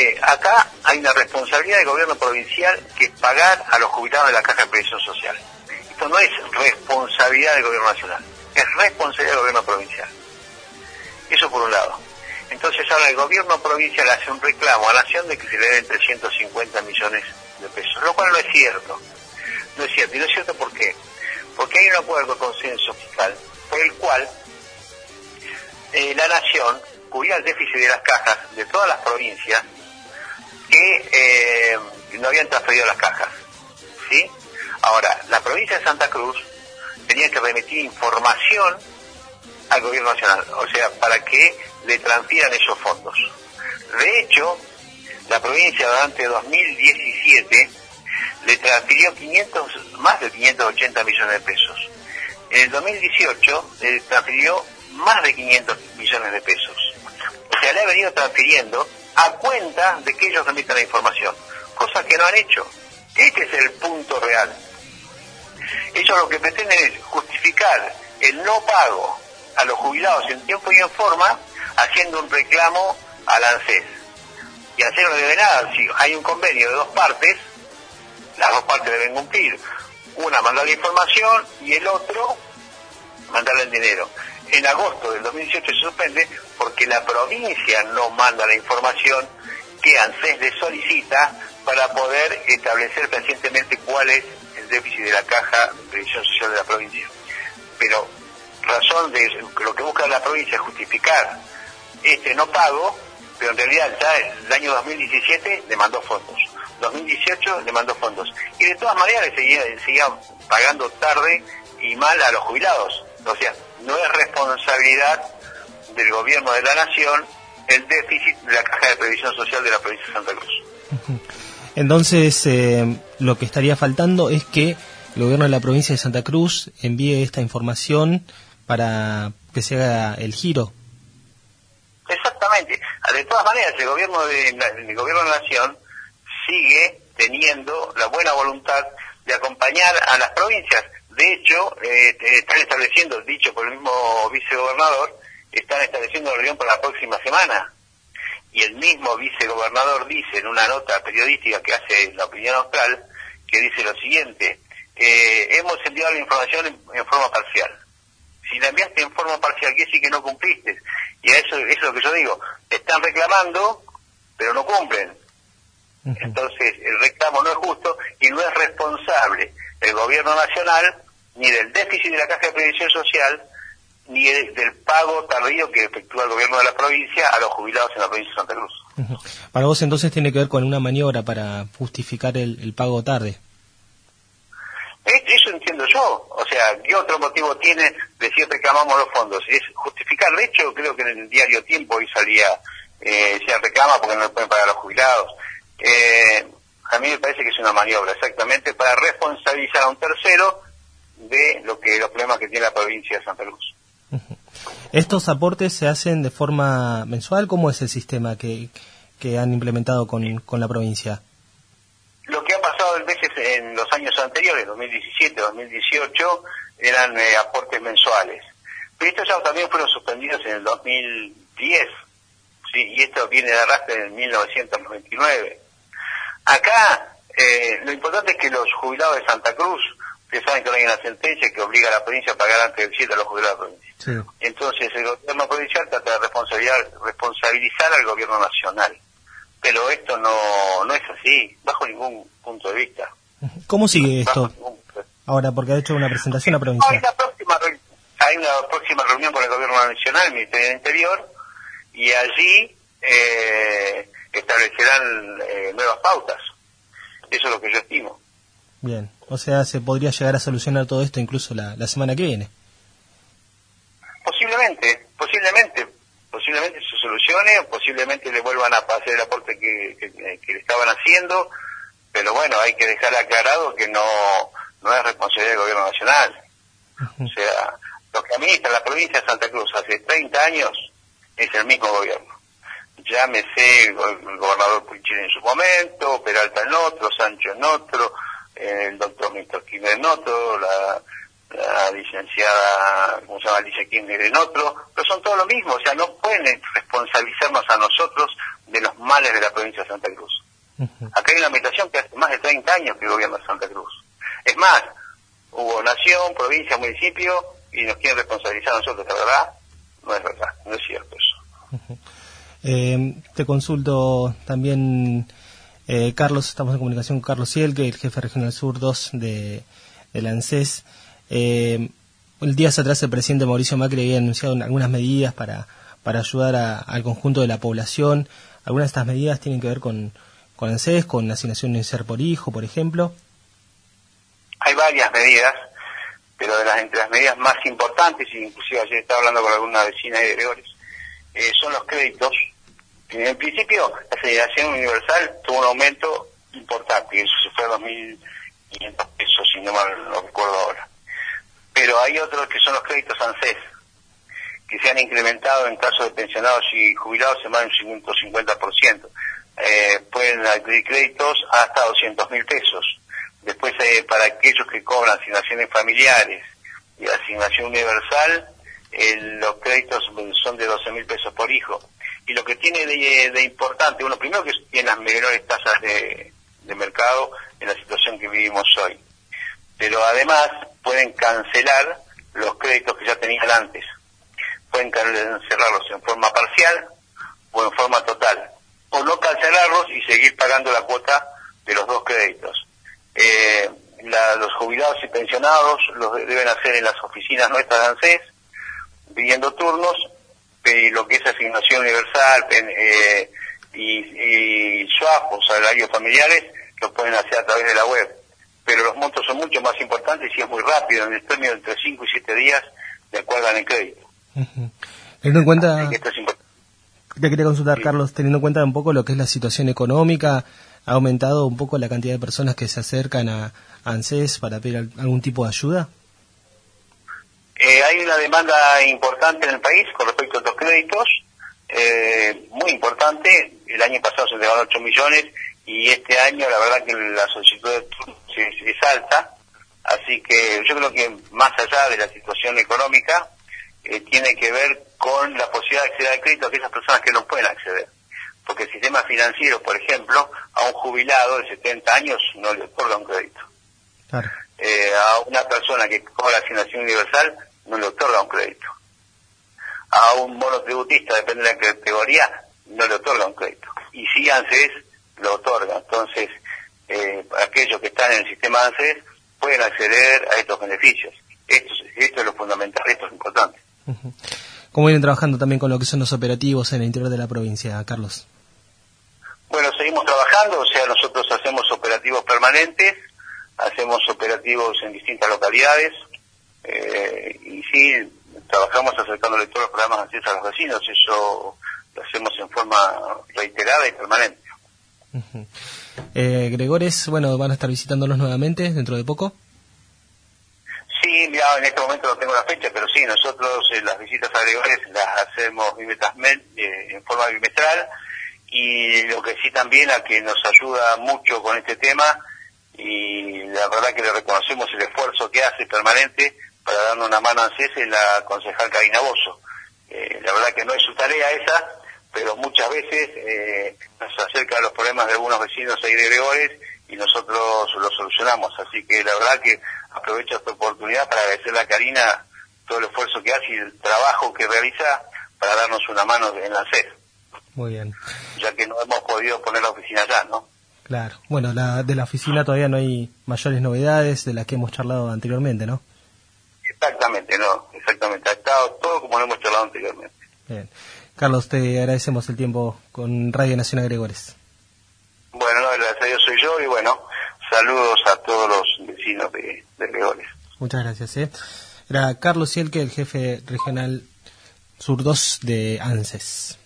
acá hay una responsabilidad del gobierno provincial que es pagar a los jubilados de la Caja de Previsión Social. Esto no es responsabilidad del gobierno nacional, es responsabilidad del gobierno provincial. Eso por un lado. Entonces ahora el gobierno provincial hace un reclamo a la Nación de que se le deben 350 millones de pesos, lo cual no es cierto. No es cierto. ¿Y no es cierto por qué? Porque hay un acuerdo de consenso fiscal por el cual la Nación cubría el déficit de las cajas de todas las provincias que no habían transferido las cajas, ¿sí? Ahora, la provincia de Santa Cruz tenía que remitir información al gobierno nacional, o sea, para que le transfieran esos fondos. De hecho, la provincia durante 2017 le transfirió más de 580 millones de pesos. En el 2018 le transfirió más de 500 millones de pesos. O sea, le ha venido transfiriendo a cuenta de que ellos remitan la información, cosa que no han hecho. Este es el punto real. Ellos lo que pretenden es justificar el no pago a los jubilados en tiempo y en forma, haciendo un reclamo al ANSES. Y ANSES no debe nada. Si hay un convenio de dos partes, las dos partes deben cumplir. Una mandar la información y el otro mandarle el dinero. En agosto del 2018 se suspende porque la provincia no manda la información que ANSES le solicita para poder establecer fehacientemente cuál es el déficit de la Caja de Previsión Social de la provincia. Pero razón de lo que busca la provincia es justificar este no pago, pero en realidad ya el año 2017 le mandó fondos, 2018 le mandó fondos, y de todas maneras le seguía pagando tarde y mal a los jubilados. O sea, no es responsabilidad del gobierno de la Nación el déficit de la Caja de Previsión Social de la provincia de Santa Cruz. Entonces, lo que estaría faltando es que el gobierno de la provincia de Santa Cruz envíe esta información para que se haga el giro. Exactamente. De todas maneras, el gobierno de la Nación sigue teniendo la buena voluntad de acompañar a las provincias. De hecho, están estableciendo, dicho por el mismo vicegobernador, están estableciendo la reunión para la próxima semana. Y el mismo vicegobernador dice en una nota periodística que hace La Opinión Austral, que dice lo siguiente: hemos enviado la información en forma parcial. Si la enviaste en forma parcial, quiere decir que no cumpliste. Y eso es lo que yo digo. Están reclamando, pero no cumplen. Entonces, el reclamo no es justo y no es responsable el gobierno nacional ni del déficit de la Caja de Previsión Social ni del pago tardío que efectúa el gobierno de la provincia a los jubilados en la provincia de Santa Cruz. Para vos entonces tiene que ver con una maniobra para justificar el pago tarde. Eso entiendo yo. O sea, ¿qué otro motivo tiene de decir reclamamos los fondos? Es justificar. De hecho, creo que en el diario Tiempo hoy salía, se reclama porque no le pueden pagar a los jubilados. A mí me parece que es una maniobra exactamente para responsabilizar a un tercero de los problemas que tiene la provincia de Santa Cruz. ¿Estos aportes se hacen de forma mensual? ¿Cómo es el sistema que han implementado con la provincia? Lo que ha pasado en veces en los años anteriores, 2017, 2018, eran aportes mensuales. Pero estos ya también fueron suspendidos en el 2010, ¿sí? Y esto viene de arrastre en 1999. Acá, lo importante es que los jubilados de Santa Cruz, que saben que no hay una sentencia que obliga a la provincia a pagar antes del 7 a los jubilados de la provincia. Sí. Entonces, el gobierno provincial trata de responsabilizar al gobierno nacional. Pero esto no es así, bajo ningún punto de vista. ¿Cómo sigue esto ahora? Porque ha hecho una presentación a la provincia. Hay una próxima reunión con el gobierno nacional, el Ministerio del Interior, y allí establecerán nuevas pautas. Eso es lo que yo estimo. Bien, o sea, ¿se podría llegar a solucionar todo esto incluso la semana que viene? Posiblemente se solucione, posiblemente le vuelvan a hacer el aporte que le estaban haciendo, pero bueno, hay que dejar aclarado que no es responsabilidad del gobierno nacional. O sea, lo que administra la provincia de Santa Cruz hace 30 años es el mismo gobierno. Llámese el gobernador Puchín en su momento, Peralta en otro, Sancho en otro, el doctor Néstor Kirchner en otro, la licenciada, ¿cómo se llama? Alicia Kirchner en otro, pero son todos lo mismo. O sea, no pueden responsabilizarnos a nosotros de los males de la provincia de Santa Cruz. Acá hay una administración que hace más de 30 años que gobierna Santa Cruz. Es más, hubo nación, provincia, municipio, y nos quieren responsabilizar a nosotros. La verdad, no es verdad, no es cierto eso. Te consulto también, Carlos, estamos en comunicación con Carlos Sielke, el jefe regional sur 2 de la ANSES. Días atrás el presidente Mauricio Macri había anunciado algunas medidas para ayudar al conjunto de la población. Algunas de estas medidas tienen que ver con ANSES, con la asignación de un ser por hijo, por ejemplo. Hay varias medidas, pero entre las medidas más importantes, y inclusive ayer estaba hablando con alguna vecina de Gregores, son los créditos. En principio, la asignación universal tuvo un aumento importante, eso se fue a 2.500 pesos, si no mal no recuerdo ahora. Pero hay otros que son los créditos ANSES, que se han incrementado en caso de pensionados y jubilados en más de un 150%. Pueden adquirir créditos hasta 200.000 pesos. Después, para aquellos que cobran asignaciones familiares y asignación universal, los créditos son de 12.000 pesos por hijo. Y lo que tiene de importante, uno primero que tiene las menores tasas de mercado en la situación que vivimos hoy. Pero además pueden cancelar los créditos que ya tenían antes. Pueden cancelarlos en forma parcial o en forma total. O no cancelarlos y seguir pagando la cuota de los dos créditos. Los jubilados y pensionados los deben hacer en las oficinas nuestras de ANSES, pidiendo turnos, y lo que es asignación universal y swap o salarios familiares lo pueden hacer a través de la web. Pero los montos son mucho más importantes y es muy rápido, en el término de entre 5 y 7 días de acuerdan el crédito. Teniendo en cuenta, esto es te quería consultar, sí. Carlos, teniendo en cuenta un poco lo que es la situación económica, ¿ha aumentado un poco la cantidad de personas que se acercan a ANSES para pedir algún tipo de ayuda? Hay una demanda importante en el país con respecto a estos créditos, muy importante. El año pasado se entregaron 8 millones y este año la verdad que la solicitud es alta, así que yo creo que más allá de la situación económica, tiene que ver con la posibilidad de acceder al crédito a aquellas personas que no pueden acceder. Porque el sistema financiero, por ejemplo, a un jubilado de 70 años no le otorga un crédito. Claro. A una persona que cobra asignación universal no le otorga un crédito. A un monotributista, depende de la categoría, no le otorga un crédito. Y si ANSES lo otorga. Entonces, aquellos que están en el sistema ANSES pueden acceder a estos beneficios. Esto es lo fundamental, esto es importante. ¿Cómo vienen trabajando también con lo que son los operativos en el interior de la provincia, Carlos? Bueno, seguimos trabajando, o sea, nosotros hacemos operativos permanentes, hacemos operativos en distintas localidades, y sí, trabajamos acercándole todos los programas ANSES a los vecinos, eso lo hacemos en forma reiterada y permanente. Gregores, bueno, ¿van a estar visitándolos nuevamente dentro de poco? Sí, ya en este momento no tengo la fecha, pero sí, nosotros las visitas a Gregores las hacemos en forma bimestral, y lo que sí también a que nos ayuda mucho con este tema, y la verdad que le reconocemos el esfuerzo que hace permanente para darnos una mano a ANSES, es la concejal Karina Bozo. La verdad que no es su tarea esa, pero muchas veces nos acerca a los problemas de algunos vecinos ahí de Gregores y nosotros los solucionamos. Así que la verdad que aprovecho esta oportunidad para agradecerle a Karina todo el esfuerzo que hace y el trabajo que realiza para darnos una mano en la ANSES. Muy bien. Ya que no hemos podido poner la oficina allá, ¿no? Claro. Bueno, de la oficina todavía no hay mayores novedades de las que hemos charlado anteriormente, ¿no? Exactamente, no. Exactamente. Ha estado todo como lo hemos charlado anteriormente. Bien. Carlos, te agradecemos el tiempo con Radio Nacional Gregores. Bueno, no, gracias a Dios soy yo y bueno, saludos a todos los vecinos de Gregores. Muchas gracias. Era Carlos Sielke, el jefe regional Sur 2 de ANSES.